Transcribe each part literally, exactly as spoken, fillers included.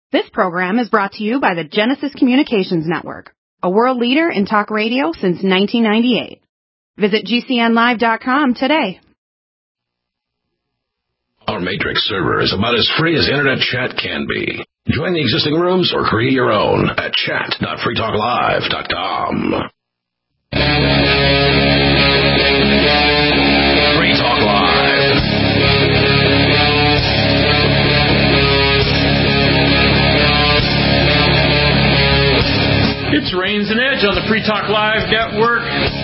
This program is brought to you by the Genesis Communications Network, a world leader in talk radio since nineteen ninety-eight. Visit G C N live dot com today. Our Matrix server is about as free as internet chat can be. Join the existing rooms or create your own at chat dot free talk live dot com. Free Talk Live. It's Rains and Edge on the Free Talk Live Network.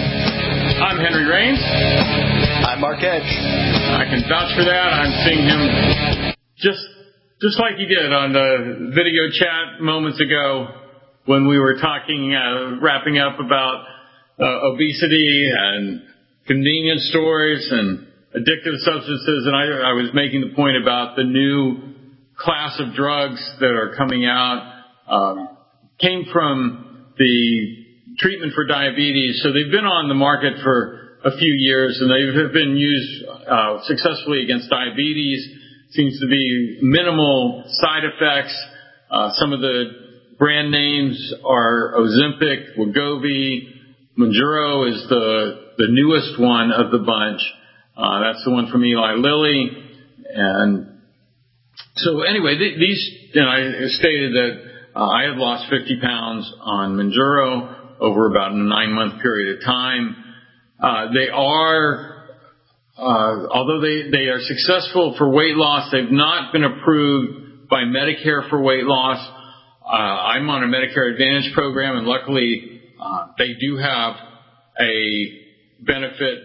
I'm Henry Rains. I'm Mark Edge. I can vouch for that. I'm seeing him just just like he did on the video chat moments ago when we were talking, uh, wrapping up about uh, obesity and convenience stores and addictive substances. And I, I was making the point about the new class of drugs that are coming out. Um, came from the treatment for diabetes. So they've been on the market for a few years, and they have been used uh, successfully against diabetes. Seems to be minimal side effects. Uh, some of the brand names are Ozempic, Wegovy. Mounjaro is the, the newest one of the bunch. Uh, that's the one from Eli Lilly. And so anyway, th- these, and I stated that Uh, I had lost fifty pounds on Mounjaro over about a nine-month period of time. Uh, they are, uh, although they, they are successful for weight loss, they've not been approved by Medicare for weight loss. Uh, I'm on a Medicare Advantage program, and luckily uh, they do have a benefit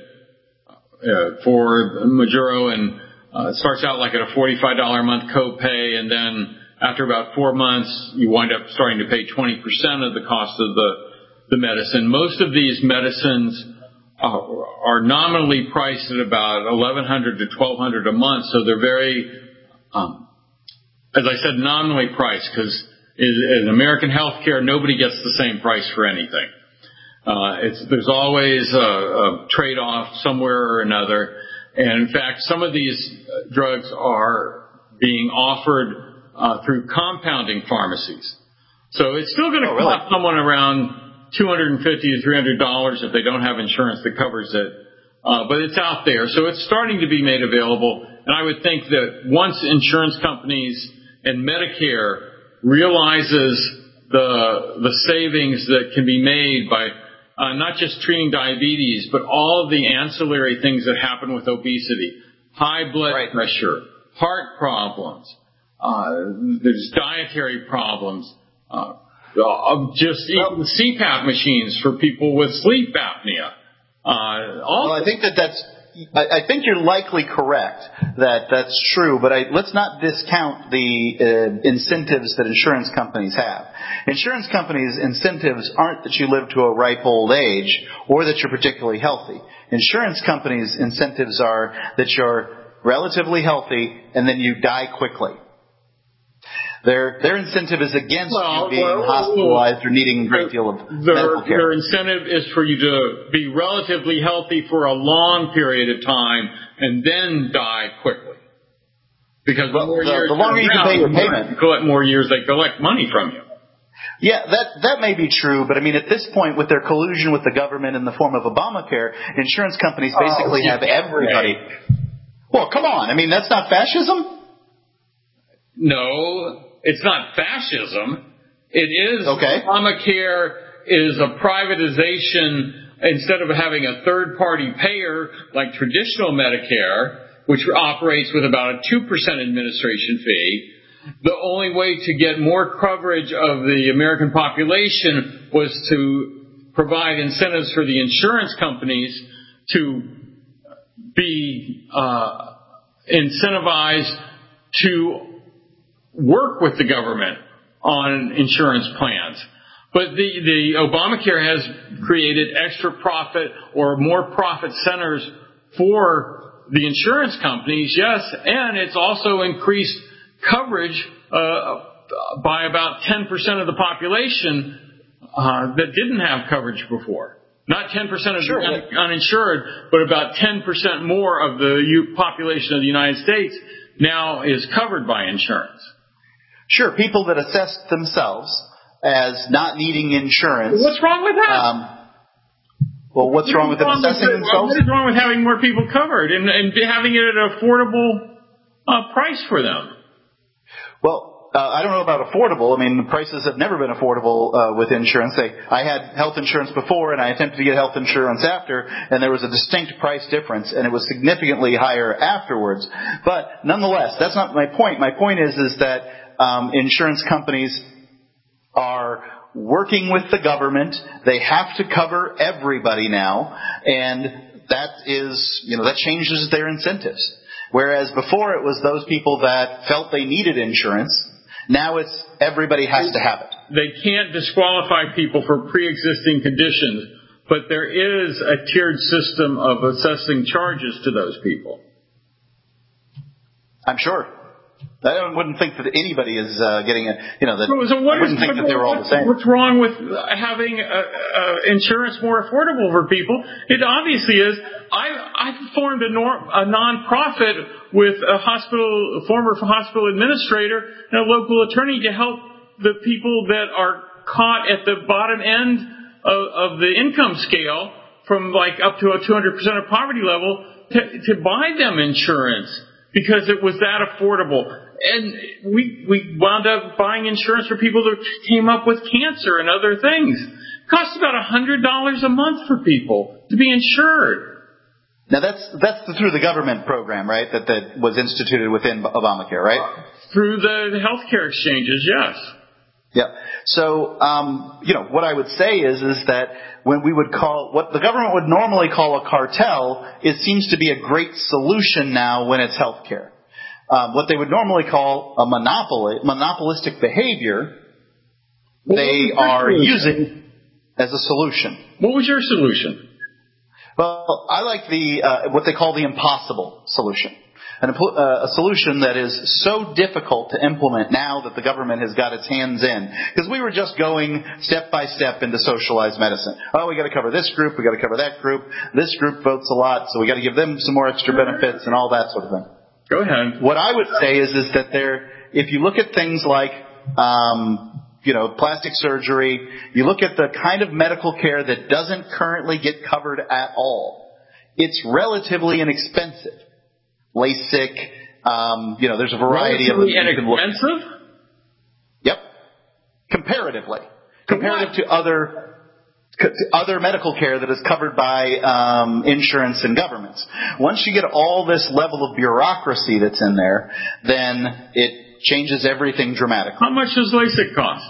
uh, for Mounjaro, and uh, it starts out like at a forty-five dollars a month copay, and then after about four months, you wind up starting to pay twenty percent of the cost of the, the medicine. Most of these medicines uh, are nominally priced at about eleven hundred to twelve hundred a month, so they're very, um, as I said, nominally priced, because in American healthcare, nobody gets the same price for anything. Uh, it's, there's always a, a trade-off somewhere or another, and in fact, some of these drugs are being offered Uh, through compounding pharmacies. So it's still going to oh, really? cost someone around two hundred fifty to three hundred dollars if they don't have insurance that covers it. Uh, but it's out there. So it's starting to be made available. And I would think that once insurance companies and Medicare realizes the, the savings that can be made by uh, not just treating diabetes, but all of the ancillary things that happen with obesity, high blood right. pressure, heart problems, Uh, there's dietary problems, uh, just even C PAP machines for people with sleep apnea. Uh, all well, I think that that's, I, I think you're likely correct that that's true, but I, let's not discount the uh, incentives that insurance companies have. Insurance companies' incentives aren't that you live to a ripe old age or that you're particularly healthy. Insurance companies' incentives are that you're relatively healthy and then you die quickly. Their their incentive is against well, you being well, hospitalized or needing a great deal of their, medical care. Their incentive is for you to be relatively healthy for a long period of time and then die quickly. Because well, the more the, years the longer you can pay your payment, you collect more years they collect money from you. Yeah, that that may be true, but I mean, at this point, with their collusion with the government in the form of Obamacare, insurance companies basically oh, have everybody. Well, come on. I mean, that's not fascism? No. It's not fascism. It is okay. Obamacare is a privatization. Instead of having a third-party payer like traditional Medicare, which operates with about a two percent administration fee, the only way to get more coverage of the American population was to provide incentives for the insurance companies to be uh, incentivized to work with the government on insurance plans. But the, the Obamacare has created extra profit or more profit centers for the insurance companies, yes, and it's also increased coverage uh, by about ten percent of the population uh, that didn't have coverage before. Not ten percent of sure. the uninsured, but about ten percent more of the population of the United States now is covered by insurance. Sure, people that assess themselves as not needing insurance. What's wrong with that? Um, well, what's wrong with them assessing with, themselves? What is wrong with having more people covered and, and having it at an affordable uh, price for them? Well, uh, I don't know about affordable. I mean, the prices have never been affordable uh, with insurance. They, I had health insurance before, and I attempted to get health insurance after, and there was a distinct price difference, and it was significantly higher afterwards. But nonetheless, that's not my point. My point is, is that um, insurance companies are working with the government. They have to cover everybody now, and that is, you know, that changes their incentives. Whereas before it was those people that felt they needed insurance. Now it's everybody has to have it. They can't disqualify people for pre-existing conditions, but there is a tiered system of assessing charges to those people. I'm sure. I wouldn't think that anybody is uh, getting a, you know, that, so what I wouldn't is, think that they were all the same. What's wrong with having uh, uh, insurance more affordable for people? It obviously is. I, I formed a, norm, a non-profit with a hospital, a former hospital administrator and a local attorney to help the people that are caught at the bottom end of, of the income scale from like up to a two hundred percent of poverty level to, to buy them insurance because it was that affordable. And we we wound up buying insurance for people that came up with cancer and other things. It costs about one hundred dollars a month for people to be insured. Now that's that's the, through the government program, right? That that was instituted within Obamacare, right? Through the, the healthcare exchanges, yes. Yeah. So, um, you know, what I would say is is that when we would call what the government would normally call a cartel, it seems to be a great solution now when it's healthcare. Um, what they would normally call a monopoly, monopolistic behavior, what they are using as a solution. What was your solution? Well, I like the uh, what they call the impossible solution. An, uh, a solution that is so difficult to implement now that the government has got its hands in. Because we were just going step by step into socialized medicine. Oh, we got to cover this group, we got to cover that group. This group votes a lot, so we got to give them some more extra benefits and all that sort of thing. Go ahead. What I would say is, is that there, if you look at things like, um, you know, plastic surgery, you look at the kind of medical care that doesn't currently get covered at all. It's relatively inexpensive. LASIK, um, you know, there's a variety relatively of them. Inexpensive? Yep. Comparatively. Comparative to other to other medical care that is covered by um, insurance and governments. Once you get all this level of bureaucracy that's in there, then it changes everything dramatically. How much does LASIK cost?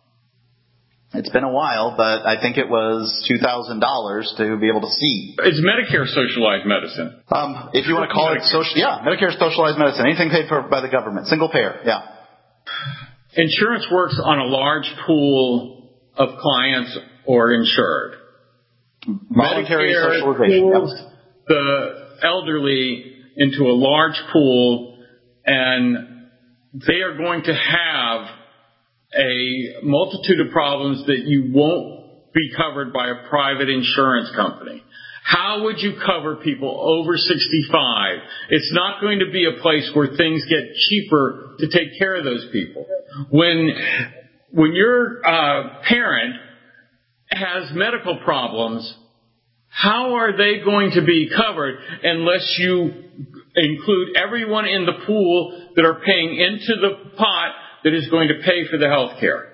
It's been a while, but I think it was two thousand dollars to be able to see. Is Medicare socialized medicine? Um, if you want to call it social, yeah, Medicare is socialized medicine. Anything paid for by the government, single payer, yeah. Insurance works on a large pool of clients or insured. Voluntary Medicare socialization. pulls the elderly into a large pool, and they are going to have a multitude of problems that you won't be covered by a private insurance company. How would you cover people over sixty-five? It's not going to be a place where things get cheaper to take care of those people. When when your uh, parent has medical problems, how are they going to be covered unless you include everyone in the pool that are paying into the pot that is going to pay for the health care?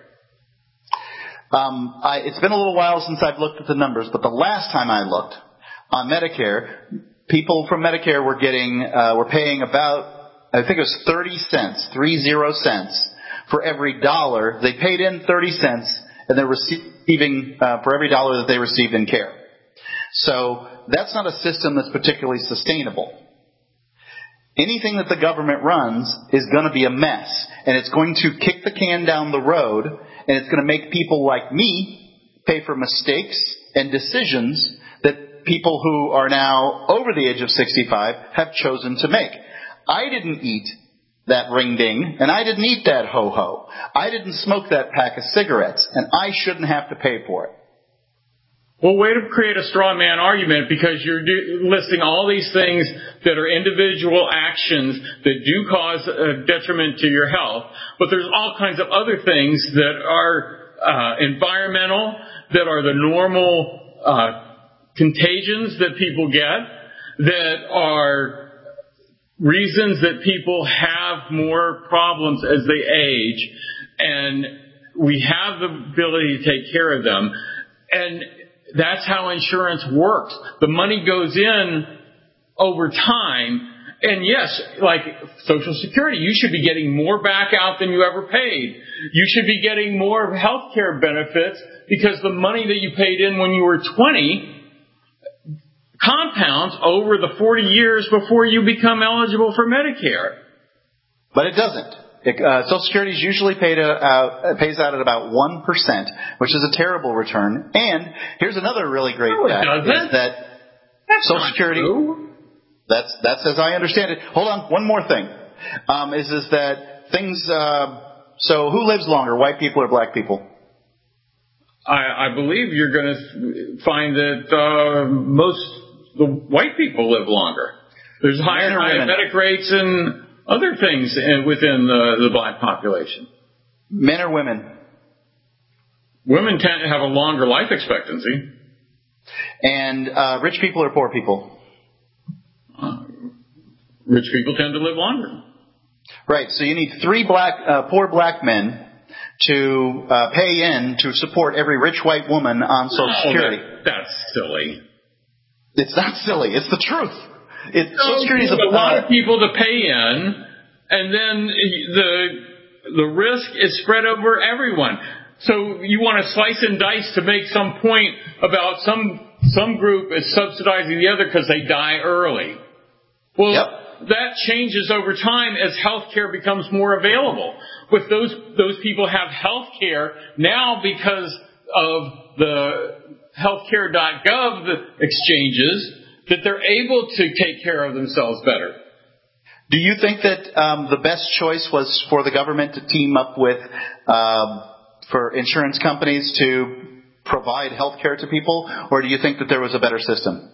Um, I, it's been a little while since I've looked at the numbers, but the last time I looked on Medicare, people from Medicare were getting, uh, were paying about, I think it was thirty cents, three zero cents for every dollar. They paid in thirty cents, and they're receiving, uh, for every dollar that they received in care. So that's not a system that's particularly sustainable. Anything that the government runs is going to be a mess, and it's going to kick the can down the road, and it's going to make people like me pay for mistakes and decisions that people who are now over the age of sixty-five have chosen to make. I didn't eat that ring ding, and I didn't eat that ho ho. I didn't smoke that pack of cigarettes, and I shouldn't have to pay for it. Well, way to create a straw man argument, because you're do- listing all these things that are individual actions that do cause a detriment to your health, but there's all kinds of other things that are uh, environmental, that are the normal uh, contagions that people get, that are reasons that people have more problems as they age, and we have the ability to take care of them. And that's how insurance works. The money goes in over time. And yes, like Social Security, you should be getting more back out than you ever paid. You should be getting more health care benefits, because the money that you paid in when you were twenty compounds over the forty years before you become eligible for Medicare. But it doesn't. It, uh, Social Security is usually paid out, pays out at about one percent, which is a terrible return. And here's another really great no, fact, is that That's Social Security, true. that's that's as I understand it. Hold on, one more thing, um, is is that things. Uh, so who lives longer, white people or black people? I, I believe you're going to find that uh, most the white people live longer. There's higher diabetic rates and other things within the, the black population. Men or women? Women tend to have a longer life expectancy. And uh, rich people or poor people? Uh, rich people tend to live longer. Right. So you need three black, uh, poor black men to uh, pay in to support every rich white woman on Social Oh, Security. That, that's silly. It's not silly. It's the truth. It, So Social Security is a, a lot uh, of people to pay in, and then the the risk is spread over everyone. So you want to slice and dice to make some point about some some group is subsidizing the other because they die early. Well, Yep. that changes over time as health care becomes more available. With those those people have health care now because of the healthcare dot gov exchanges, that they're able to take care of themselves better. Do you think that um, the best choice was for the government to team up with um, for insurance companies to provide health care to people, or do you think that there was a better system?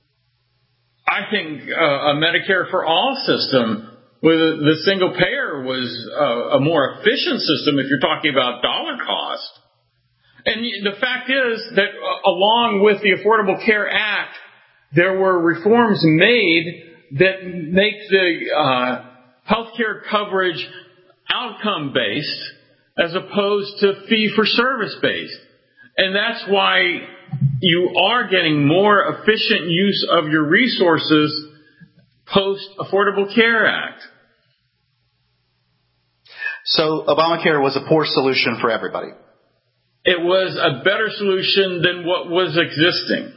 I think uh, a Medicare for all system with the single payer was uh, a more efficient system if you're talking about dollar cost. And the fact is that uh, along with the Affordable Care Act, there were reforms made that make the uh, healthcare coverage outcome-based as opposed to fee-for-service-based. And that's why you are getting more efficient use of your resources post-Affordable Care Act. So Obamacare was a poor solution for everybody. It was a better solution than what was existing.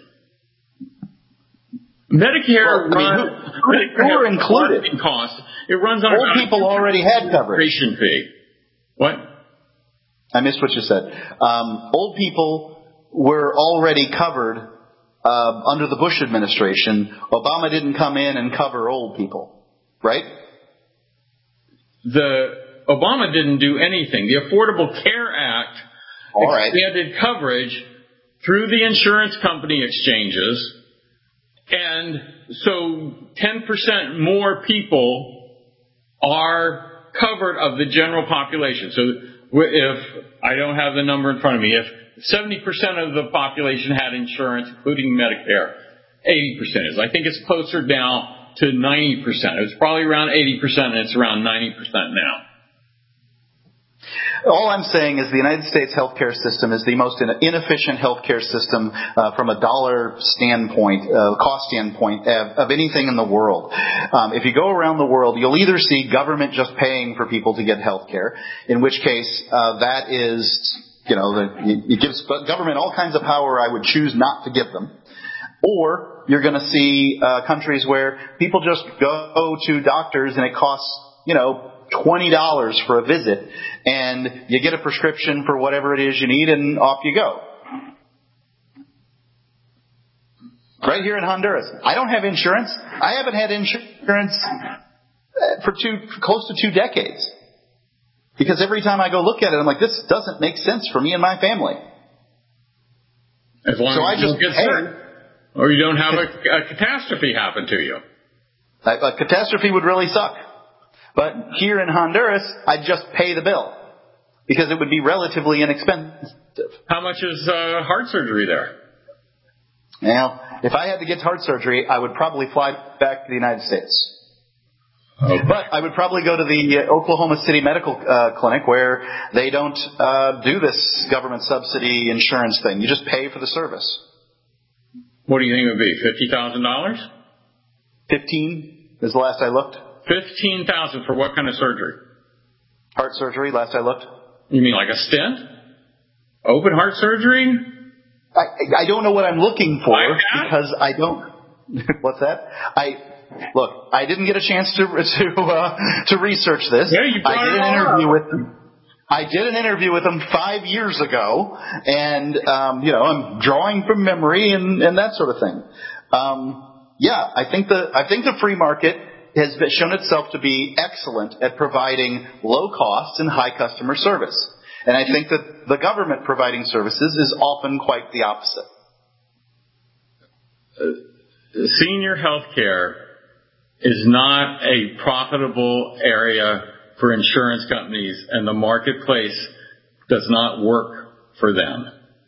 Medicare, Well, I mean, runs, who, Medicare who were has included? marketing costs. It runs on Old a people already had coverage. registration fee. What? I missed what you said. Um, old people were already covered uh, under the Bush administration. Obama didn't come in and cover old people, right? The Obama didn't do anything. The Affordable Care Act All right. expanded coverage through the insurance company exchanges. And so ten percent more people are covered of the general population. So if, I don't have the number in front of me, if seventy percent of the population had insurance, including Medicare, eighty percent is. I think it's closer now to ninety percent. It's probably around eighty percent, and it's around ninety percent now. All I'm saying is the United States healthcare system is the most inefficient healthcare system uh, from a dollar standpoint, uh, cost standpoint of, of anything in the world. Um, if you go around the world, you'll either see government just paying for people to get healthcare, in which case uh, that is, you know, the, it gives government all kinds of power I would choose not to give them. Or you're going to see uh, countries where people just go to doctors and it costs, you know, twenty dollars for a visit, and you get a prescription for whatever it is you need, and off you go. Right here in Honduras, I don't have insurance. I haven't had insurance for two, for close to two decades. Because every time I go look at it, I'm like, this doesn't make sense for me and my family. As long so as I you just don't get pay. sick, or you don't have a, a catastrophe happen to you. A, a catastrophe would really suck. But here in Honduras, I'd just pay the bill because it would be relatively inexpensive. How much is uh, heart surgery there? Now, if I had to get heart surgery, I would probably fly back to the United States. Okay. But I would probably go to the uh, Oklahoma City Medical uh, Clinic where they don't uh, do this government subsidy insurance thing. You just pay for the service. What do you think it would be, fifty thousand dollars? Fifteen is the last I looked. fifteen thousand dollars for what kind of surgery? Heart surgery, last I looked. You mean like a stent? Open heart surgery? I, I don't know what I'm looking for Like that? because I don't. What's that? I look. I didn't get a chance to to uh, to research this. Yeah, you brought I did it an all interview up. with them. I did an interview with them five years ago, and um, you know I'm drawing from memory and, and that sort of thing. Um, yeah, I think the I think the free market has been, shown itself to be excellent at providing low costs and high customer service. And I think that the government providing services is often quite the opposite. Uh, senior health care is not a profitable area for insurance companies, and the marketplace does not work for them.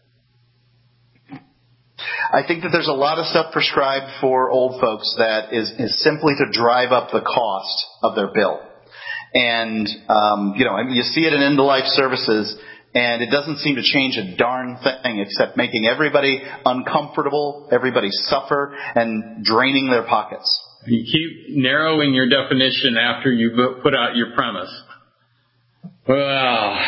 I think that there's a lot of stuff prescribed for old folks that is, is simply to drive up the cost of their bill. And, um, you know, I mean, you see it in end-of-life services, and it doesn't seem to change a darn thing except making everybody uncomfortable, everybody suffer, and draining their pockets. You keep narrowing your definition after you put out your premise. Well,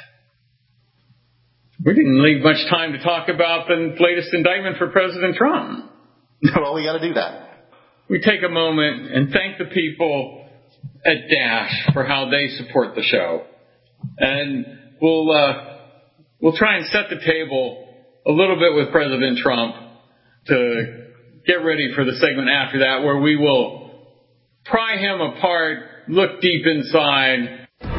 we didn't leave much time to talk about the latest indictment for President Trump. Well, we got to do that. We take a moment and thank the people at Dash for how they support the show. And we'll uh, we'll try and set the table a little bit with President Trump to get ready for the segment after that, where we will pry him apart, look deep inside.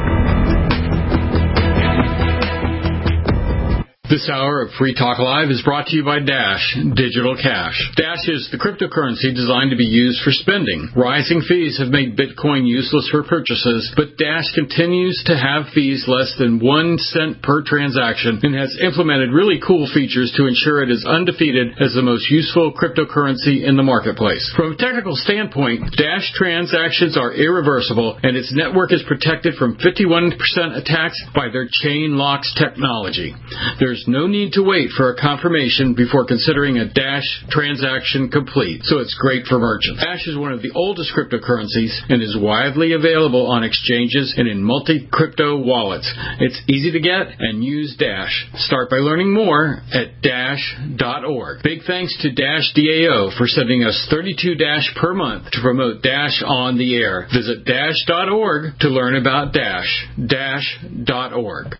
This hour of Free Talk Live is brought to you by Dash Digital Cash. Dash is the cryptocurrency designed to be used for spending. Rising fees have made Bitcoin useless for purchases, but Dash continues to have fees less than one cent per transaction and has implemented really cool features to ensure it is undefeated as the most useful cryptocurrency in the marketplace. From a technical standpoint, Dash transactions are irreversible, and its network is protected from fifty-one percent attacks by their chain locks technology. There's no need to wait for a confirmation before considering a Dash transaction complete, so it's great for merchants. Dash is one of the oldest cryptocurrencies and is widely available on exchanges and in multi-crypto wallets. It's easy to get and use Dash. Start by learning more at dash dot org. Big thanks to Dash D A O for sending us thirty-two Dash per month to promote Dash on the air. Visit dash dot org to learn about Dash. dash dot org.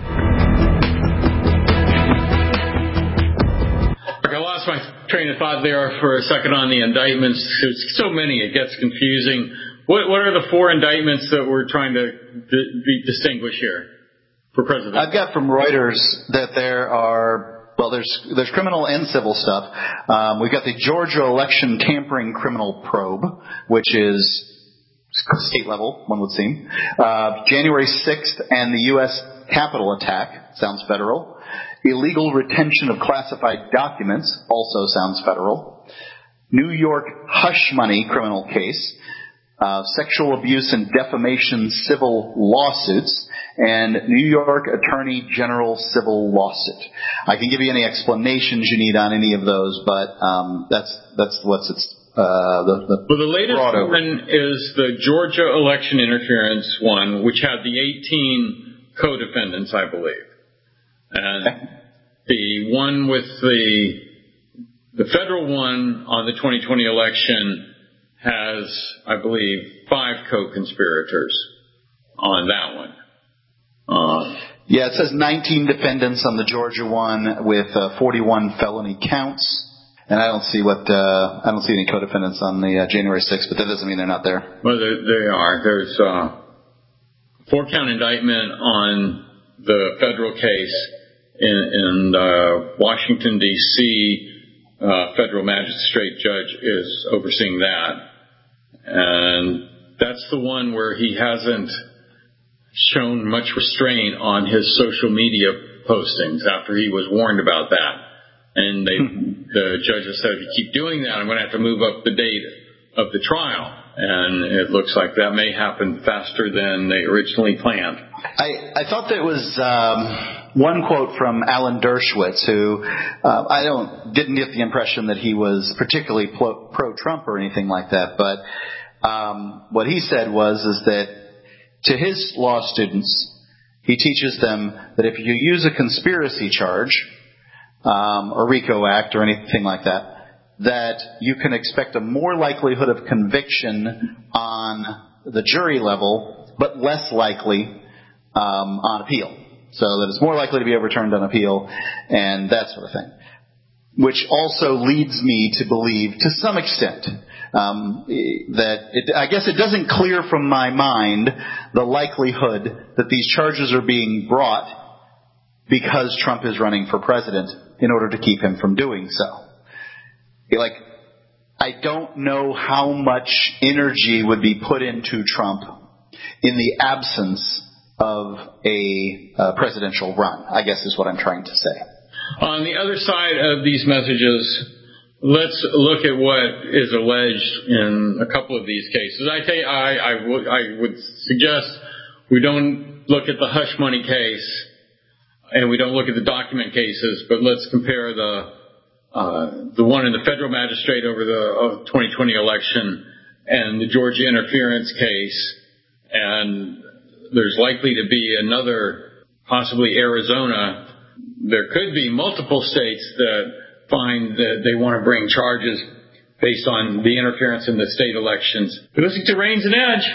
I lost my train of thought there for a second on the indictments. There's so many, it gets confusing. What, what are the four indictments that we're trying to d- be distinguish here for President? I've got from Reuters that there are, well, there's there's criminal and civil stuff. Um, we've got the Georgia election tampering criminal probe, which is state level, one would seem. Uh, January sixth and the U S Capitol attack, sounds federal. Illegal retention of classified documents, also sounds federal. New York hush money criminal case. Uh, sexual abuse and defamation civil lawsuits. And New York Attorney General civil lawsuit. I can give you any explanations you need on any of those, but um, that's that's what's it's uh, the, the well, the latest one is the Georgia election interference one, which had the eighteen co-defendants, I believe. And the one with the the federal one on the twenty twenty election has, I believe, five co-conspirators on that one. Uh, yeah, it says nineteen defendants on the Georgia one with uh, forty-one felony counts, and I don't see what uh, I don't see any co-defendants on the uh, January sixth, but that doesn't mean they're not there. Well, they, they are. There's a four-count indictment on the federal case, in, in uh, Washington, D C, uh, federal magistrate judge is overseeing that. And that's the one where he hasn't shown much restraint on his social media postings after he was warned about that. And they, the judge has said, if you keep doing that, I'm going to have to move up the date of the trial. And it looks like that may happen faster than they originally planned. I, I thought there was um, one quote from Alan Dershowitz, who uh, I don't didn't get the impression that he was particularly pro, pro-Trump or anything like that. But um, what he said was is that to his law students, he teaches them that if you use a conspiracy charge, um, or RICO Act or anything like that, that you can expect a more likelihood of conviction on the jury level, but less likely um, on appeal. So that it's more likely to be overturned on appeal and that sort of thing. Which also leads me to believe, to some extent, um, that it, I guess it doesn't clear from my mind the likelihood that these charges are being brought because Trump is running for president in order to keep him from doing so. Like, I don't know how much energy would be put into Trump in the absence of a uh, presidential run, I guess is what I'm trying to say. On the other side of these messages, let's look at what is alleged in a couple of these cases. I, tell you, I, I, w- I would suggest we don't look at the hush money case and we don't look at the document cases, but let's compare the Uh, the one in the federal magistrate over the uh, twenty twenty election and the Georgia interference case. And there's likely to be another, possibly Arizona. There could be multiple states that find that they want to bring charges based on the interference in the state elections. You're listening to Reins and Edge.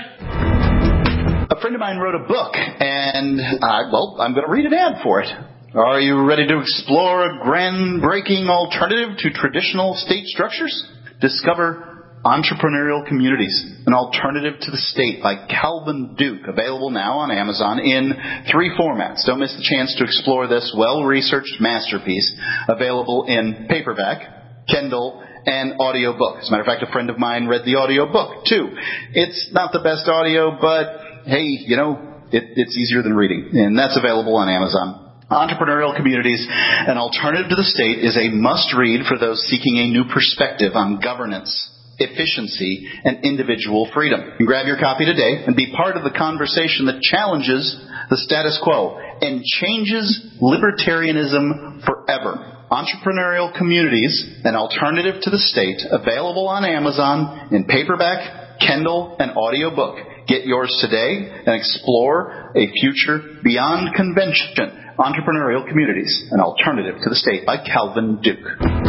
A friend of mine wrote a book, and, uh, well, I'm going to read an ad for it. Are you ready to explore a groundbreaking alternative to traditional state structures? Discover Entrepreneurial Communities, an alternative to the state by Calvin Duke, available now on Amazon in three formats. Don't miss the chance to explore this well-researched masterpiece, available in paperback, Kindle, and audiobook. As a matter of fact, a friend of mine read the audiobook, too. It's not the best audio, but, hey, you know, it, it's easier than reading, and that's available on Amazon. Entrepreneurial Communities, an alternative to the state, is a must-read for those seeking a new perspective on governance, efficiency, and individual freedom. You can grab your copy today and be part of the conversation that challenges the status quo and changes libertarianism forever. Entrepreneurial Communities, an alternative to the state, available on Amazon in paperback, Kindle, and audiobook. Get yours today and explore a future beyond convention. Entrepreneurial Communities, an alternative to the state by Calvin Duke.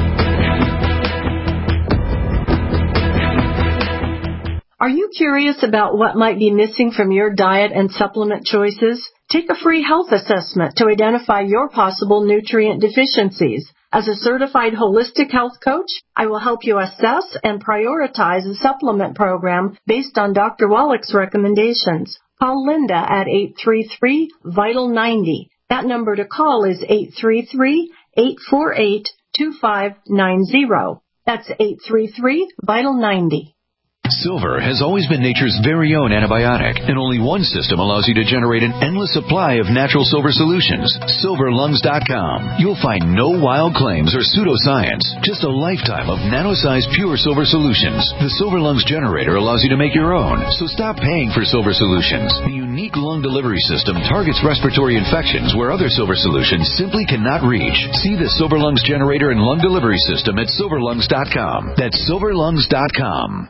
Are you curious about what might be missing from your diet and supplement choices? Take a free health assessment to identify your possible nutrient deficiencies. As a certified holistic health coach, I will help you assess and prioritize a supplement program based on Doctor Wallach's recommendations. Call Linda at eight three three, VITAL ninety. That number to call is eight three three, eight four eight, two five nine zero. That's eight three three, VITAL ninety. Silver has always been nature's very own antibiotic, and only one system allows you to generate an endless supply of natural silver solutions. silver lungs dot com. You'll find no wild claims or pseudoscience, just a lifetime of nano-sized pure silver solutions. The Silver Lungs generator allows you to make your own, so stop paying for silver solutions. The unique lung delivery system targets respiratory infections where other silver solutions simply cannot reach. See the Silver Lungs generator and lung delivery system at silver lungs dot com. That's silver lungs dot com.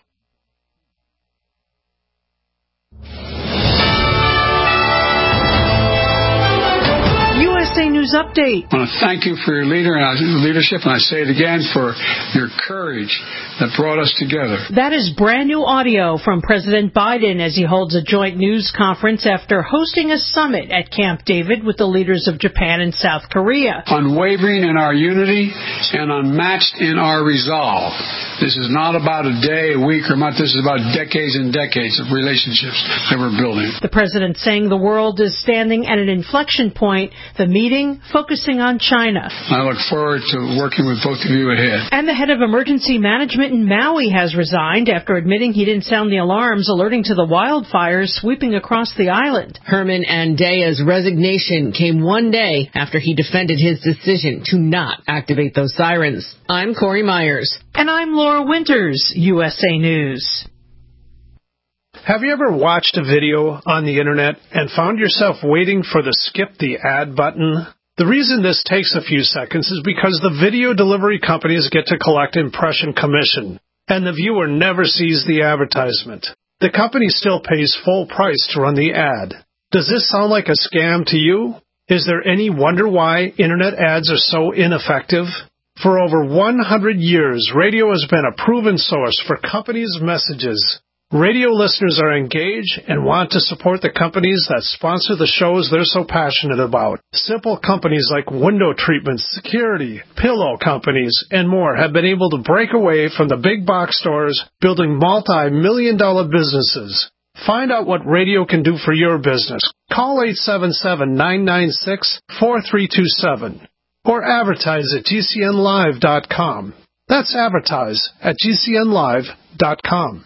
U S A News Update. I want to thank you for your leader and leadership, and I say it again, for your courage that brought us together. That is brand new audio from President Biden as he holds a joint news conference after hosting a summit at Camp David with the leaders of Japan and South Korea. Unwavering in our unity and unmatched in our resolve. This is not about a day, a week, or a month. This is about decades and decades of relationships that we're building. The president saying the world is standing at an inflection point. The meeting morning, focusing on China. I look forward to working with both of you ahead. And the head of emergency management in Maui has resigned after admitting he didn't sound the alarms alerting to the wildfires sweeping across the island. Herman Andea's resignation came one day after he defended his decision to not activate those sirens. I'm Corey Myers. And I'm Laura Winters, U S A News. Have you ever watched a video on the internet and found yourself waiting for the skip the ad button? The reason this takes a few seconds is because the video delivery companies get to collect impression commission, and the viewer never sees the advertisement. The company still pays full price to run the ad. Does this sound like a scam to you? Is there any wonder why internet ads are so ineffective? For over one hundred years, radio has been a proven source for companies' messages. Radio listeners are engaged and want to support the companies that sponsor the shows they're so passionate about. Simple companies like window treatments, security, pillow companies, and more have been able to break away from the big box stores, building multi-million dollar businesses. Find out what radio can do for your business. Call eight seven seven, nine nine six, four three two seven or advertise at G C N live dot com. That's advertise at G C N live dot com.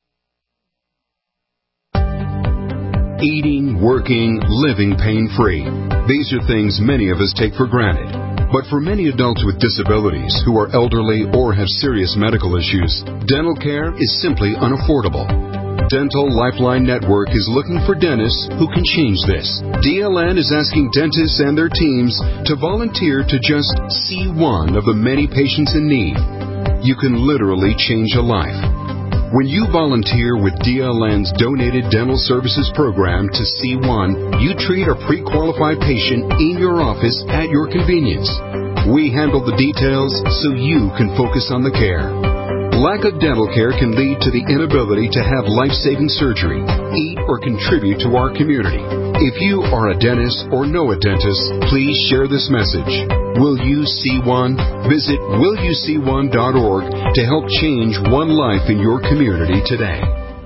Eating, working, living pain-free. These are things many of us take for granted. But for many adults with disabilities who are elderly or have serious medical issues, dental care is simply unaffordable. Dental Lifeline Network is looking for dentists who can change this. D L N is asking dentists and their teams to volunteer to just see one of the many patients in need. You can literally change a life. When you volunteer with D L N's Donated Dental Services Program to C one, you treat a pre-qualified patient in your office at your convenience. We handle the details so you can focus on the care. Lack of dental care can lead to the inability to have life-saving surgery, eat, or contribute to our community. If you are a dentist or know a dentist, please share this message. Will you see one? Visit will you see one dot org to help change one life in your community today.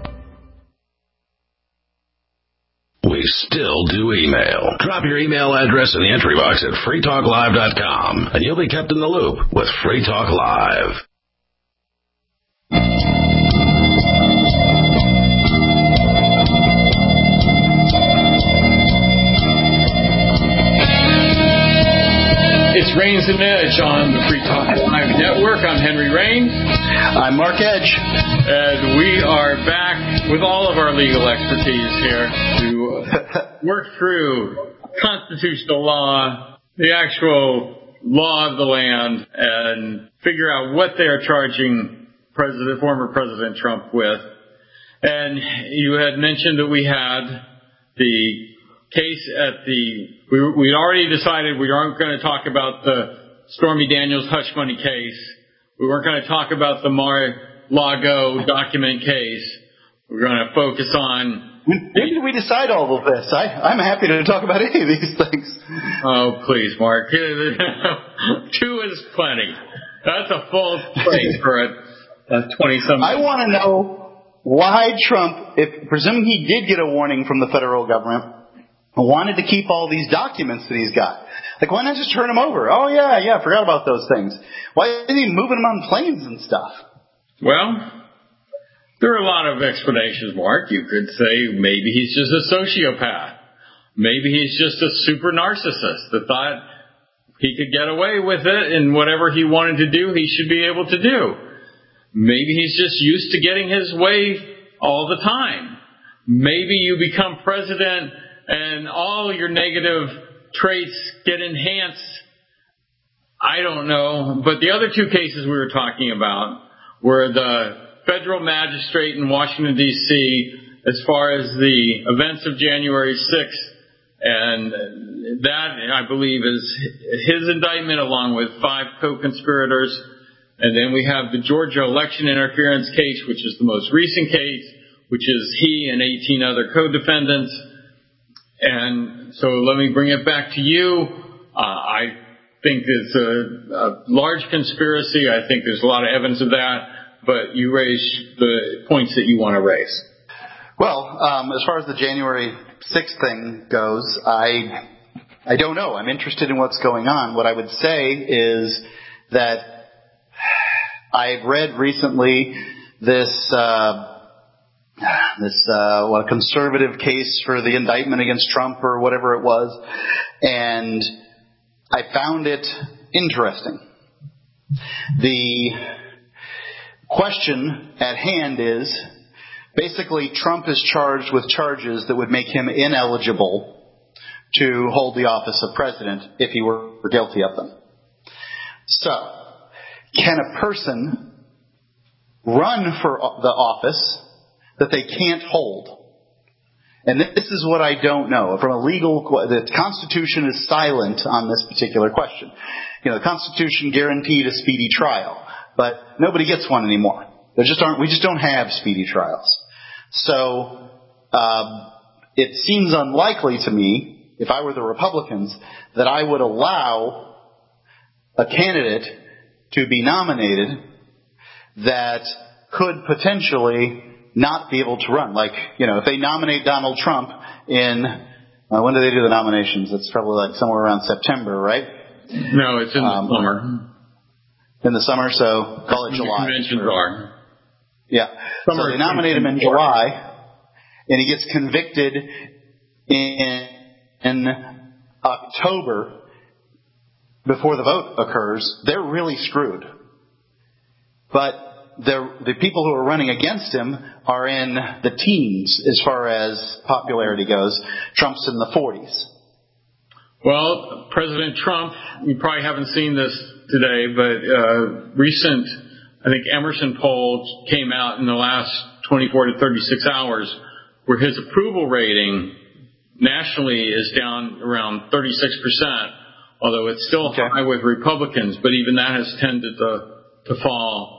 We still do email. Drop your email address in the entry box at free talk live dot com, and you'll be kept in the loop with Free Talk Live. It's Rains and Edge on the Free Talk Live Network. I'm Henry Rains. I'm Mark Edge. And we are back with all of our legal expertise here to work through constitutional law, the actual law of the land, and figure out what they're charging President, former President Trump with. And you had mentioned that we had the case at the, we we'd already decided we aren't going to talk about the Stormy Daniels hush money case. We weren't going to talk about the Mar-a-Lago document case. We're going to focus on... When, when did we decide all of this? I, I'm happy to talk about any of these things. Oh, please, Mark. Two is plenty. That's a full plate for a twenty-some... I want to know why Trump, if presuming he did get a warning from the federal government, wanted to keep all these documents that he's got. Like, why not just turn them over? Oh, yeah, yeah, I forgot about those things. Why isn't he moving them on planes and stuff? Well, there are a lot of explanations, Mark. You could say maybe he's just a sociopath. Maybe he's just a super narcissist that thought he could get away with it and whatever he wanted to do, he should be able to do. Maybe he's just used to getting his way all the time. Maybe you become president and all your negative traits get enhanced. I don't know. But the other two cases we were talking about were the federal magistrate in Washington, D C, as far as the events of January sixth. And that, I believe, is his indictment along with five co-conspirators. And then we have the Georgia election interference case, which is the most recent case, which is he and eighteen other co-defendants. And so let me bring it back to you. Uh, I think it's a, a large conspiracy. I think there's a lot of evidence of that. But you raise the points that you want to raise. Well, um, as far as the January sixth thing goes, I I don't know. I'm interested in what's going on. What I would say is that I had read recently this uh, this uh, what a conservative case for the indictment against Trump or whatever it was, and I found it interesting. The question at hand is basically Trump is charged with charges that would make him ineligible to hold the office of president if he were guilty of them. So, can a person run for the office that they can't hold? And this is what I don't know. From a legal, the Constitution is silent on this particular question. You know, the Constitution guaranteed a speedy trial, but nobody gets one anymore. There just aren't. We just don't have speedy trials. So, uh, it seems unlikely to me, if I were the Republicans, that I would allow a candidate to be nominated that could potentially not be able to run. Like, you know, if they nominate Donald Trump in, uh, when do they do the nominations? It's probably like somewhere around September, right? No, it's in um, the summer. In the summer, so call it July. Conventions are. Yeah. Summer so they nominate him in July, and he gets convicted in in October before the vote occurs. They're really screwed. But the the people who are running against him are in the teens as far as popularity goes. Trump's in the forties. Well, President Trump, you probably haven't seen this today, but uh, recent, I think Emerson poll came out in the last twenty-four to thirty-six hours where his approval rating nationally is down around thirty-six percent, although it's still okay. high with Republicans, but even that has tended to, to fall.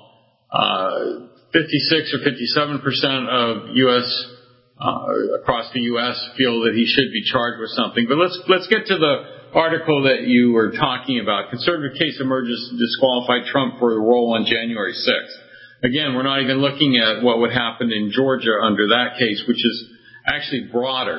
Uh, fifty-six or fifty-seven percent of U S Uh, across the U S feel that he should be charged with something. But let's let's get to the article that you were talking about. Conservative case emerges to disqualify Trump for the role on January sixth. Again, we're not even looking at what would happen in Georgia under that case, which is actually broader.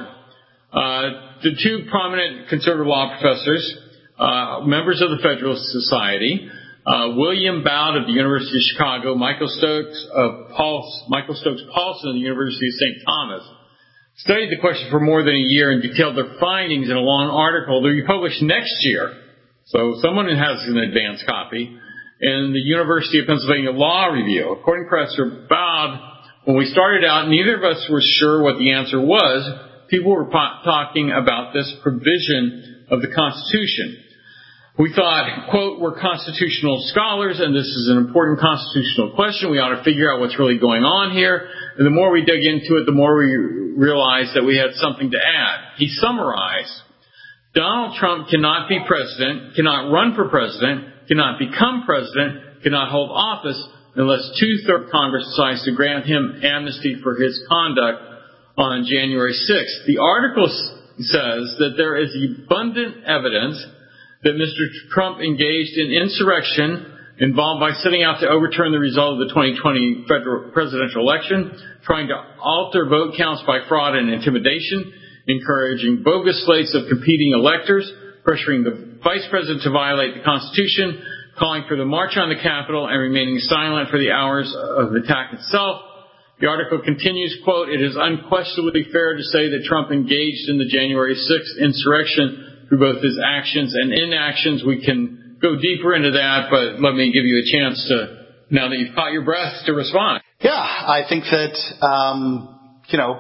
Uh, the two prominent conservative law professors, uh, members of the Federalist Society, uh, William Bowd of the University of Chicago, Michael Stokes of Paul, Michael Stokes Paulson of the University of Saint Thomas, studied the question for more than a year and detailed their findings in a long article to be published next year. So someone has an advance copy in the University of Pennsylvania Law Review. According to Professor Bowd, when we started out, neither of us were sure what the answer was. People were po- talking about this provision of the Constitution. We thought, quote, we're constitutional scholars, and this is an important constitutional question. We ought to figure out what's really going on here. And the more we dug into it, the more we realized that we had something to add. He summarized, Donald Trump cannot be president, cannot run for president, cannot become president, cannot hold office unless two-thirds of Congress decides to grant him amnesty for his conduct on January sixth. The article says that there is abundant evidence that Mister Trump engaged in insurrection involved by setting out to overturn the result of the twenty twenty federal presidential election, trying to alter vote counts by fraud and intimidation, encouraging bogus slates of competing electors, pressuring the vice president to violate the Constitution, calling for the march on the Capitol, and remaining silent for the hours of the attack itself. The article continues, quote, it is unquestionably fair to say that Trump engaged in the January sixth insurrection through both his actions and inactions. We can go deeper into that, but let me give you a chance to, now that you've caught your breath, to respond. Yeah, I think that, um, you know,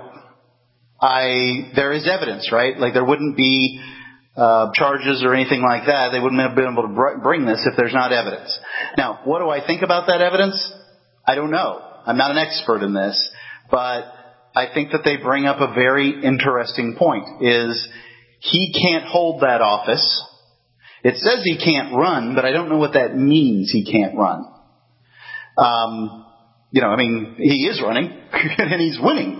I there is evidence, right? Like there wouldn't be uh, charges or anything like that. They wouldn't have been able to br- bring this if there's not evidence. Now, what do I think about that evidence? I don't know. I'm not an expert in this, but I think that they bring up a very interesting point, is he can't hold that office. It says he can't run, but I don't know what that means, he can't run. Um, you know, I mean, he is running, and he's winning.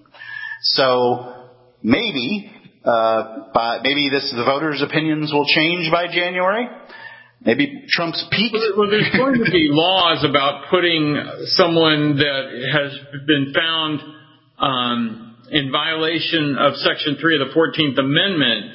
So maybe, uh, by, maybe this, the voters' opinions will change by January. Maybe Trump's peaked. Well, there's going to be laws about putting someone that has been found um, in violation of Section three of the fourteenth Amendment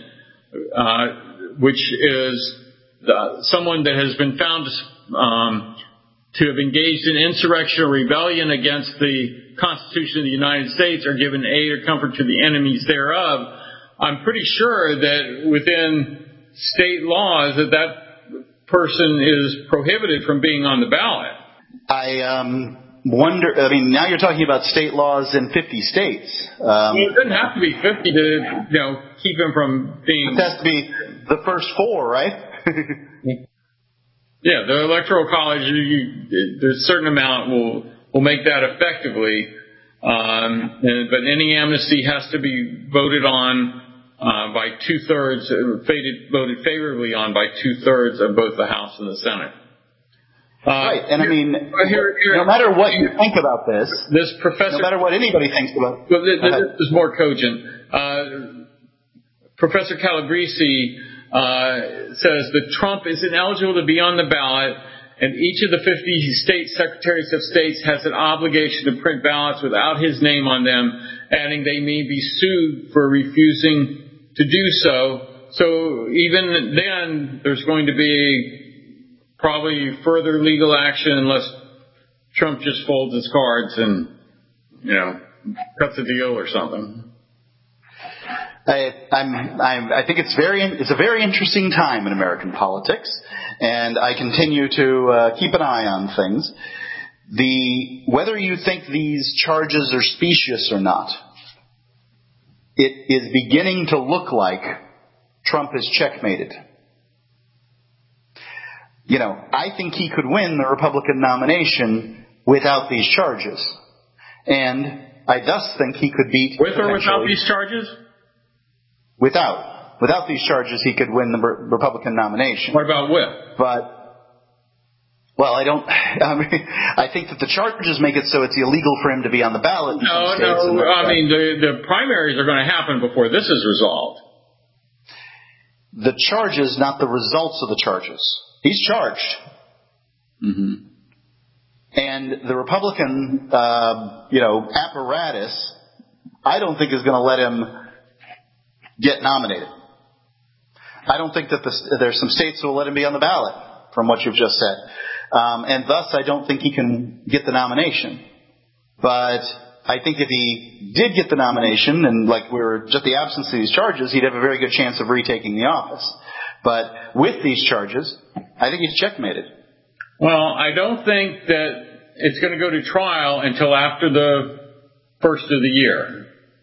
uh, which is uh, someone that has been found um, to have engaged in insurrection or rebellion against the Constitution of the United States or given aid or comfort to the enemies thereof, I'm pretty sure that within state laws that that person is prohibited from being on the ballot. I um, wonder, I mean, now you're talking about state laws in fifty states. Um, well, it doesn't have to be fifty to, you know, keep him from being... It has to be the first four, right? Yeah, the Electoral College, you, there's a certain amount will will make that effectively, um, and, but any amnesty has to be voted on uh, by two-thirds, voted, voted favorably on by two-thirds of both the House and the Senate. Uh, right, and here, I mean, here, here, no matter what you think about this, this professor, no matter what anybody thinks about well, this, this is more cogent. Uh, Professor Calabrese uh, says that Trump is ineligible to be on the ballot, and each of the fifty state secretaries of states has an obligation to print ballots without his name on them, adding they may be sued for refusing to do so. So even then, there's going to be probably further legal action unless Trump just folds his cards and, you know, cuts a deal or something. I, I'm, I'm, I think it's very, it's a very interesting time in American politics, and I continue to uh, keep an eye on things. The whether you think these charges are specious or not, it is beginning to look like Trump is checkmated. You know, I think he could win the Republican nomination without these charges, and I thus think he could beat with or without these charges. Without. Without these charges, he could win the Republican nomination. What about with? But, well, I don't, I mean, I think that the charges make it so it's illegal for him to be on the ballot. No, no, I mean, the, the primaries are going to happen before this is resolved. The charges, not the results of the charges. He's charged. Mm-hmm. And the Republican, uh, you know, apparatus, I don't think is going to let him get nominated. I don't think that the, there's some states that will let him be on the ballot, from what you've just said. Um, and thus, I don't think he can get the nomination. But I think if he did get the nomination, and like we were just the absence of these charges, he'd have a very good chance of retaking the office. But with these charges, I think he's checkmated. Well, I don't think that it's going to go to trial until after the first of the year.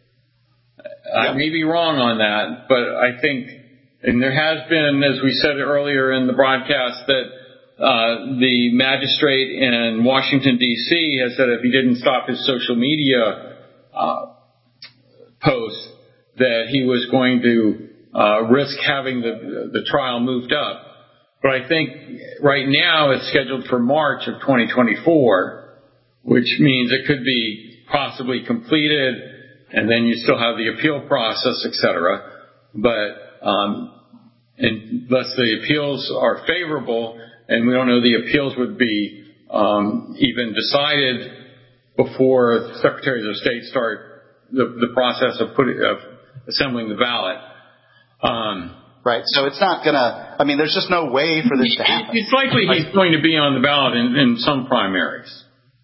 I may be wrong on that, but I think, and there has been, as we said earlier in the broadcast, that uh, the magistrate in Washington, D C has said if he didn't stop his social media uh, posts, that he was going to uh, risk having the, the trial moved up. But I think right now it's scheduled for March of twenty twenty-four, which means it could be possibly completed, and then you still have the appeal process, et cetera. But um, unless the appeals are favorable, and we don't know the appeals would be um, even decided before secretaries of state start the, the process of, putting, of assembling the ballot. Um, right. So it's not going to, I mean, there's just no way for this to happen. It's likely he's going to be on the ballot in, in some primaries.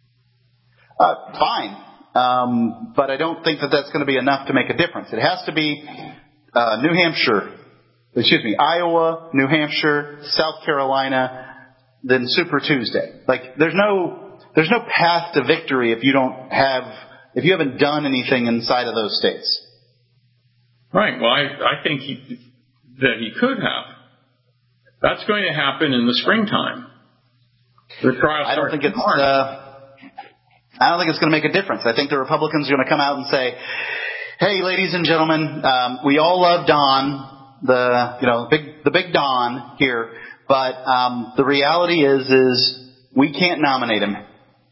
Uh, fine. Um, but I don't think that that's going to be enough to make a difference. It has to be uh, New Hampshire, excuse me, Iowa, New Hampshire, South Carolina, then Super Tuesday. Like there's no there's no path to victory if you don't have if you haven't done anything inside of those states. Right. Well, I I think he, that he could have. That's going to happen in the springtime. The trial I don't think it's. Uh, I don't think it's going to make a difference. I think the Republicans are going to come out and say, "Hey, ladies and gentlemen, um, we all love Don, the you know big the big Don here, but um, the reality is is we can't nominate him."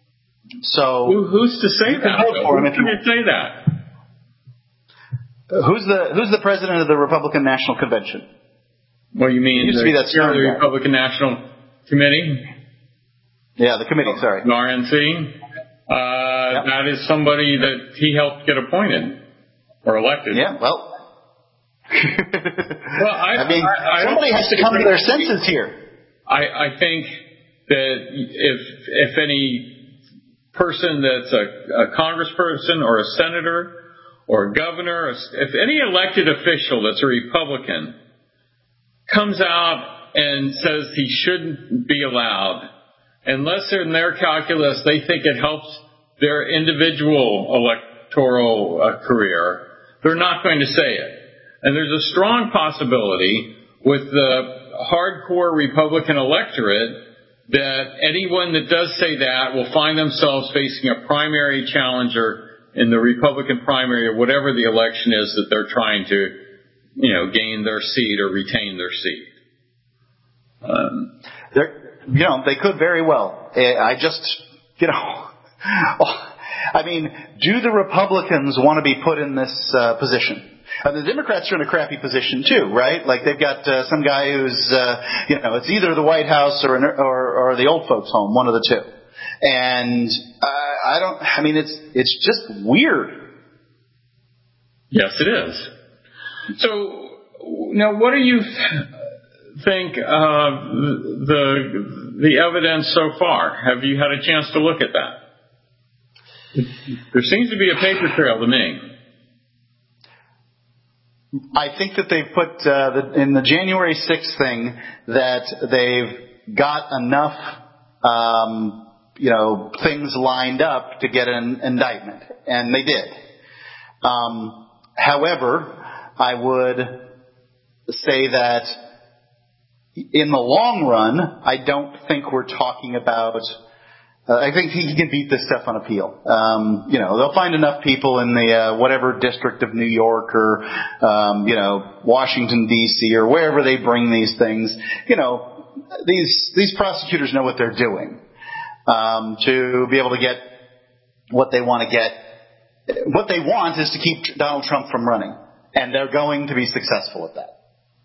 So Who, who's to say that? Who's going to say that? Who's the who's the president of the Republican National Convention? Well, you mean it used the, to be that the Republican National Committee? Yeah, the committee. Sorry, the R N C. Uh, yep. That is somebody that he helped get appointed or elected. Yeah, well, Well, I, I mean, I, I somebody has to come to their senses here. I, I think that if if any person that's a, a congressperson or a senator or a governor, if any elected official that's a Republican comes out and says he shouldn't be allowed, unless in their calculus they think it helps their individual electoral uh, career, they're not going to say it. And there's a strong possibility with the hardcore Republican electorate that anyone that does say that will find themselves facing a primary challenger in the Republican primary or whatever the election is that they're trying to, you know, gain their seat or retain their seat. Um, they're, you know, they could very well. I just, you know, I mean, do the Republicans want to be put in this uh, position? Uh, the Democrats are in a crappy position too, right? Like they've got uh, some guy who's, uh, you know, it's either the White House or, an, or or the old folks' home, one of the two. And uh, I don't. I mean, it's it's just weird. Yes, it is. So now, what do you think of the the evidence so far? Have you had a chance to look at that? There seems to be a paper trail to me. I think that they've put uh, the, in the January sixth thing that they've got enough, um, you know, things lined up to get an indictment, and they did. Um, however, I would say that in the long run, I don't think we're talking about. Uh, I think he can beat this stuff on appeal. Um, you know, they'll find enough people in the uh, whatever district of New York or, um, you know, Washington, D C or wherever they bring these things. You know, these these prosecutors know what they're doing um, to be able to get what they want to get. What they want is to keep Donald Trump from running, and they're going to be successful at that.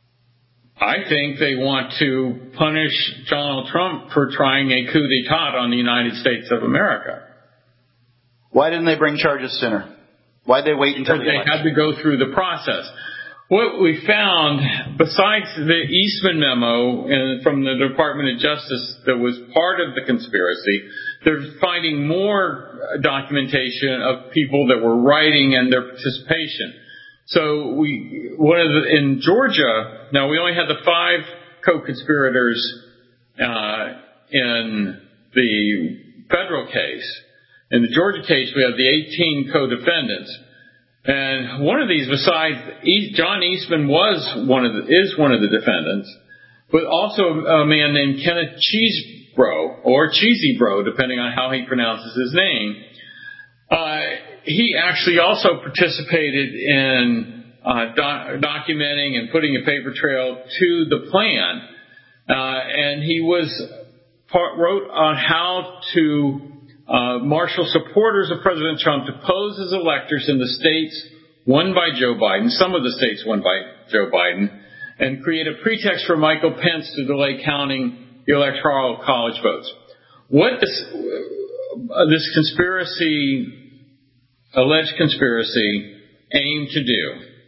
I think they want to punish Donald Trump for trying a coup d'etat on the United States of America. Why didn't they bring charges sooner? Why did they wait until because they had to go through the process? What we found, besides the Eastman memo in, from the Department of Justice that was part of the conspiracy, they're finding more documentation of people that were writing and their participation. So we, one of the, in Georgia, now we only had the five co-conspirators, uh, in the federal case. In the Georgia case, we have the eighteen co-defendants. And one of these, besides, John Eastman was one of the, is one of the defendants, but also a man named Kenneth Cheesebro, or Cheesybro, depending on how he pronounces his name. Uh, he actually also participated in uh, doc- documenting and putting a paper trail to the plan, uh, and he was part, wrote on how to uh, marshal supporters of President Trump to pose as electors in the states won by Joe Biden, some of the states won by Joe Biden, and create a pretext for Michael Pence to delay counting the Electoral College votes. What this, uh, this conspiracy alleged conspiracy aimed to do.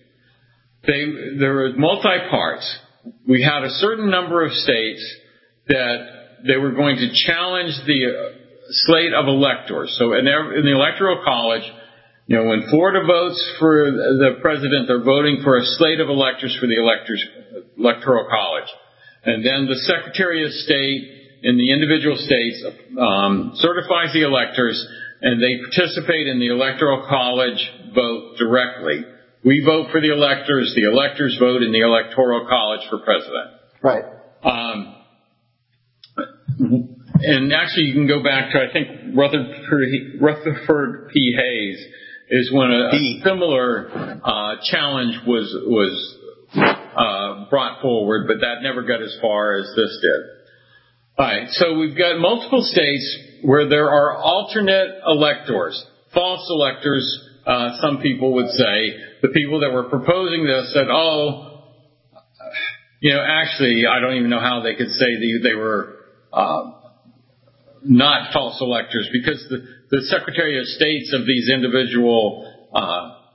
They, there were multi-parts. We had a certain number of states that they were going to challenge the uh, slate of electors. So in, in the Electoral College, you know, when Florida votes for the president, they're voting for a slate of electors for the electors, Electoral College. And then the Secretary of State in the individual states um, certifies the electors, and they participate in the Electoral College vote directly. We vote for the electors. The electors vote in the Electoral College for president. Right. Um, and actually, you can go back to, I think, Rutherford, Rutherford P. Hayes is when a, a similar uh, challenge was was uh, brought forward, but that never got as far as this did. All right, so we've got multiple states where there are alternate electors, false electors, uh, some people would say. The people that were proposing this said, oh, you know, actually, I don't even know how they could say they, they were uh, not false electors, because the, the Secretary of States of these individual uh,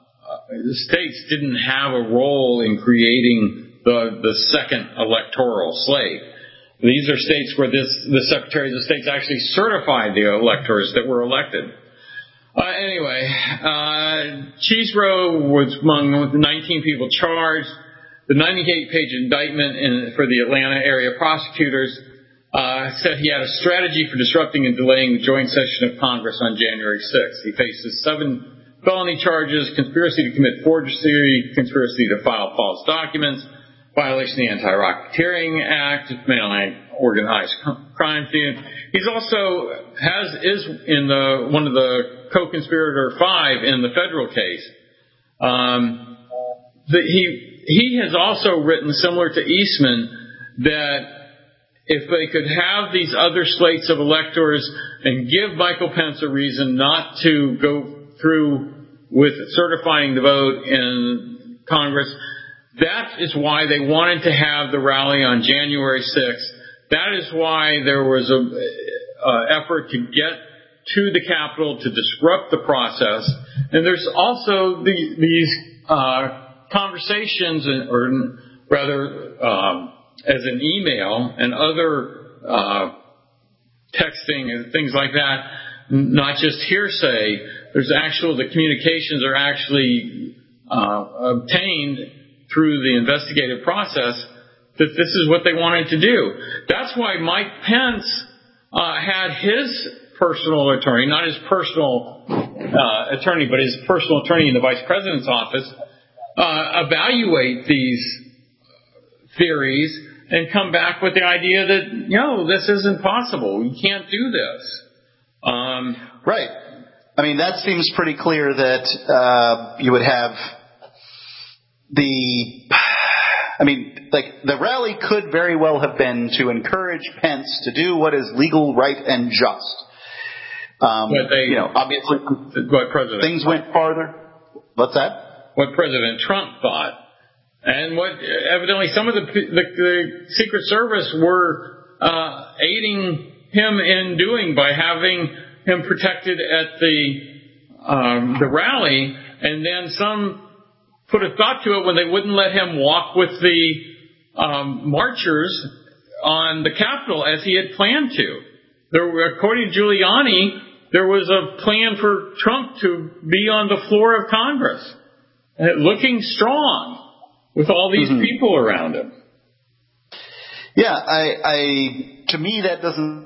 the states didn't have a role in creating the, the second electoral slate. These are states where this, the secretaries of states actually certified the electors that were elected. Uh, anyway, uh, Chesebro was among the nineteen people charged. The ninety-eight page indictment in, for the Atlanta area prosecutors uh, said he had a strategy for disrupting and delaying the joint session of Congress on January sixth. He faces seven felony charges: conspiracy to commit forgery, conspiracy to file false documents, violation of the Anti-Racketeering Act, mailing organized crime scene. He's also has is in the one of the co-conspirator five in the federal case. Um, the, he he has also written, similar to Eastman, that if they could have these other slates of electors and give Michael Pence a reason not to go through with certifying the vote in Congress, that is why they wanted to have the rally on January sixth. That is why there was a uh, effort to get to the Capitol to disrupt the process. And there's also the, these uh, conversations, or rather um, as an email and other uh, texting and things like that, not just hearsay. There's actual, the communications are actually uh, obtained through the investigative process that this is what they wanted to do. That's why Mike Pence uh, had his personal attorney, not his personal uh, attorney, but his personal attorney in the vice president's office, uh, evaluate these theories and come back with the idea that, no, this isn't possible. You can't do this. Um, right. I mean, that seems pretty clear that uh, you would have the, I mean, like, the rally could very well have been to encourage Pence to do what is legal, right, and just. Um, but they, you know, obviously, what President things went farther. What's that? What President Trump thought. And what, evidently, some of the, the, the Secret Service were uh, aiding him in doing by having him protected at the um, the rally, and then some put a thought to it when they wouldn't let him walk with the um, marchers on the Capitol as he had planned to. There were, according to Giuliani, there was a plan for Trump to be on the floor of Congress, uh, looking strong with all these mm-hmm. people around him. Yeah, I, I to me that doesn't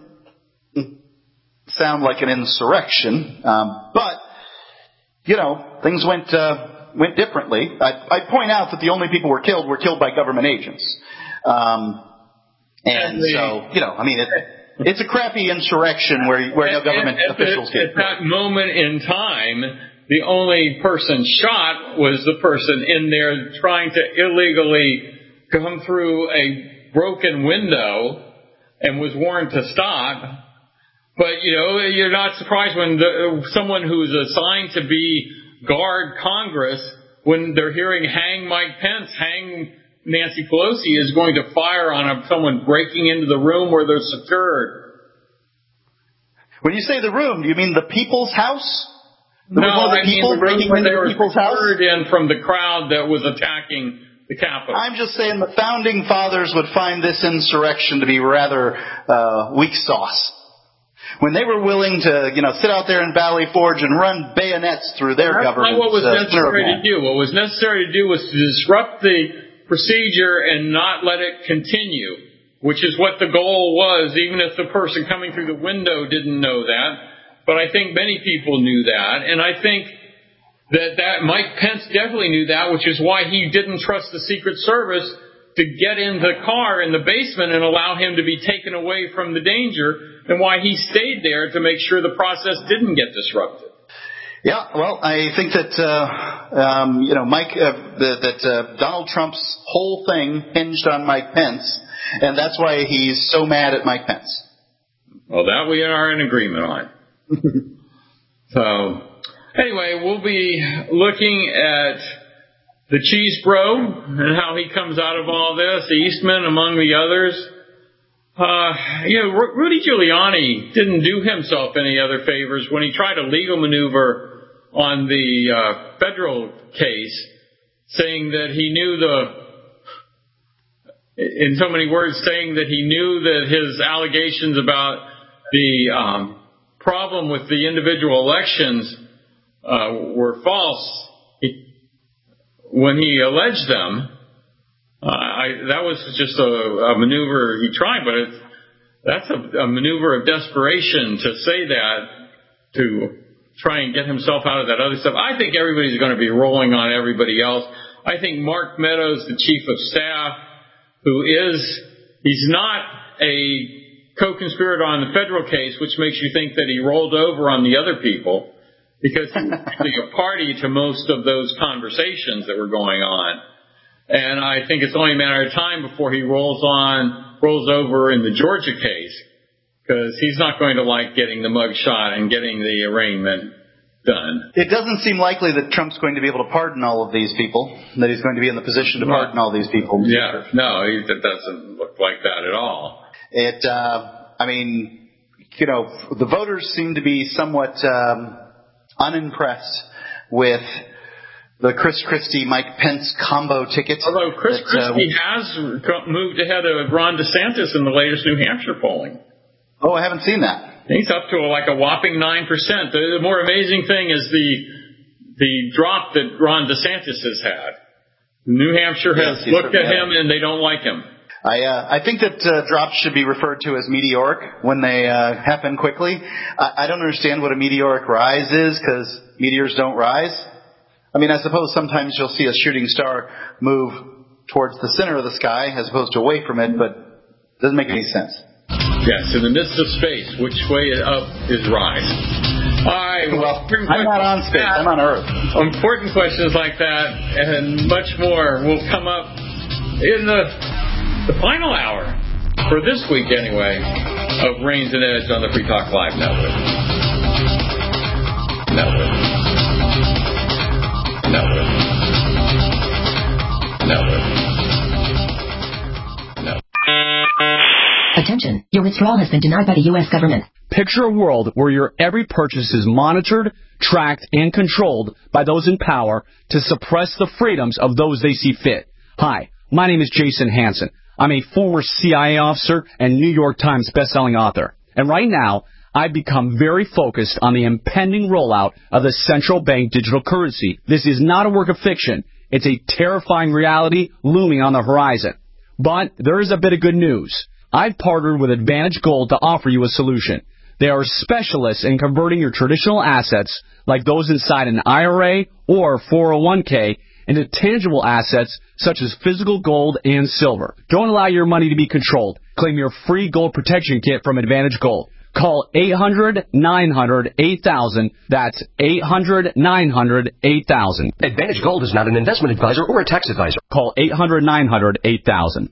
sound like an insurrection, um, but you know, things went uh, went differently. I, I point out that the only people who were killed were killed by government agents, um, and, and the, so you know, I mean, it, it's a crappy insurrection where where no government at, officials at, get at that moment in time. The only person shot was the person in there trying to illegally come through a broken window and was warned to stop. But, you know, you're not surprised when the, someone who's assigned to be guard Congress, when they're hearing hang Mike Pence, hang Nancy Pelosi, is going to fire on a, someone breaking into the room where they're secured. When you say the room, do you mean the people's house? No, I mean the room where they were secured in from the crowd that was attacking the Capitol. I'm just saying the founding fathers would find this insurrection to be rather uh, weak sauce. When they were willing to, you know, sit out there in Valley Forge and run bayonets through their That's government. That's not what was uh, necessary to do. What was necessary to do was to disrupt the procedure and not let it continue, which is what the goal was, even if the person coming through the window didn't know that. But I think many people knew that, and I think that, that Mike Pence definitely knew that, which is why he didn't trust the Secret Service to get in the car in the basement and allow him to be taken away from the danger, and why he stayed there to make sure the process didn't get disrupted. Yeah, well, I think that uh, um, you know, Mike, uh, the, that uh, Donald Trump's whole thing hinged on Mike Pence, and that's why he's so mad at Mike Pence. Well, that we are in agreement on. So, anyway, we'll be looking at the Chesebro and how he comes out of all this, Eastman among the others. Uh, you know, Rudy Giuliani didn't do himself any other favors when he tried a legal maneuver on the uh, federal case, saying that he knew the, in so many words, saying that he knew that his allegations about the um, problem with the individual elections uh, were false he, when he alleged them. Uh, I, that was just a, a maneuver he tried, but it's, that's a, a maneuver of desperation to say that, to try and get himself out of that other stuff. I think everybody's going to be rolling on everybody else. I think Mark Meadows, the chief of staff, who is, he's not a co-conspirator on the federal case, which makes you think that he rolled over on the other people, because he was actually a party to most of those conversations that were going on. And I think it's only a matter of time before he rolls on, rolls over in the Georgia case, because he's not going to like getting the mug shot and getting the arraignment done. It doesn't seem likely that Trump's going to be able to pardon all of these people, that he's going to be in the position to pardon all these people. Yeah, no, it doesn't look like that at all. It, uh, I mean, you know, the voters seem to be somewhat um, unimpressed with the Chris Christie, Mike Pence combo ticket. Although Chris that, Christie uh, has moved ahead of Ron DeSantis in the latest New Hampshire polling. Oh, I haven't seen that. He's up to like a whopping nine percent. The more amazing thing is the the drop that Ron DeSantis has had. New Hampshire has yes, looked at him and they don't like him. I uh, I think that uh, drops should be referred to as meteoric when they uh, happen quickly. I, I don't understand what a meteoric rise is, because meteors don't rise. I mean, I suppose sometimes you'll see a shooting star move towards the center of the sky as opposed to away from it, but it doesn't make any sense. Yes, in the midst of space, which way up is rise? All right, well, I'm not on space, I'm on Earth. Important questions like that and much more will come up in the, the final hour, for this week anyway, of Reigns and Edge on the Free Talk Live Network. Network. Network. Network. Attention, your withdrawal has been denied by the U S government. Picture a world where your every purchase is monitored, tracked, and controlled by those in power to suppress the freedoms of those they see fit. Hi, my name is Jason Hansen. I'm a former C I A officer and New York Times bestselling author. And right now, I've become very focused on the impending rollout of the central bank digital currency. This is not a work of fiction. It's a terrifying reality looming on the horizon. But there is a bit of good news. I've partnered with Advantage Gold to offer you a solution. They are specialists in converting your traditional assets, like those inside an I R A or four oh one k, into tangible assets such as physical gold and silver. Don't allow your money to be controlled. Claim your free gold protection kit from Advantage Gold. Call eight hundred, nine hundred, eight thousand. That's eight hundred, nine hundred, eight thousand. Advantage Gold is not an investment advisor or a tax advisor. Call eight hundred, nine hundred, eight thousand.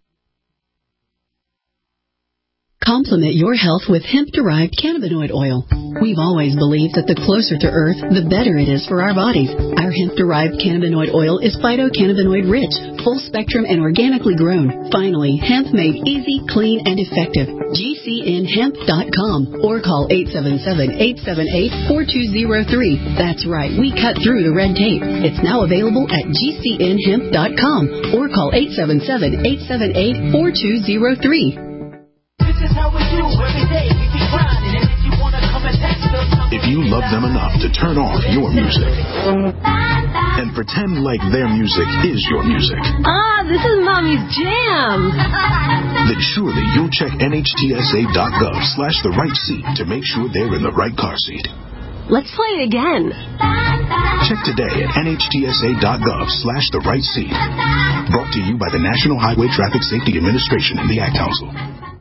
Complement your health with hemp-derived cannabinoid oil. We've always believed that the closer to Earth, the better it is for our bodies. Our hemp-derived cannabinoid oil is phytocannabinoid-rich, full-spectrum, and organically grown. Finally, hemp made easy, clean, and effective. G C N hemp dot com or call eight seven seven, eight seven eight, four two zero three. That's right, we cut through the red tape. It's now available at G C N hemp dot com or call eight seven seven, eight seven eight, four two zero three. If you love them enough to turn off your music and pretend like their music is your music, ah, this is Mommy's jam, then surely you'll check N H T S A dot gov slash the right seat to make sure they're in the right car seat. Let's play it again. Check today at N H T S A dot gov slash the right seat. Brought to you by the National Highway Traffic Safety Administration and the Ad Council.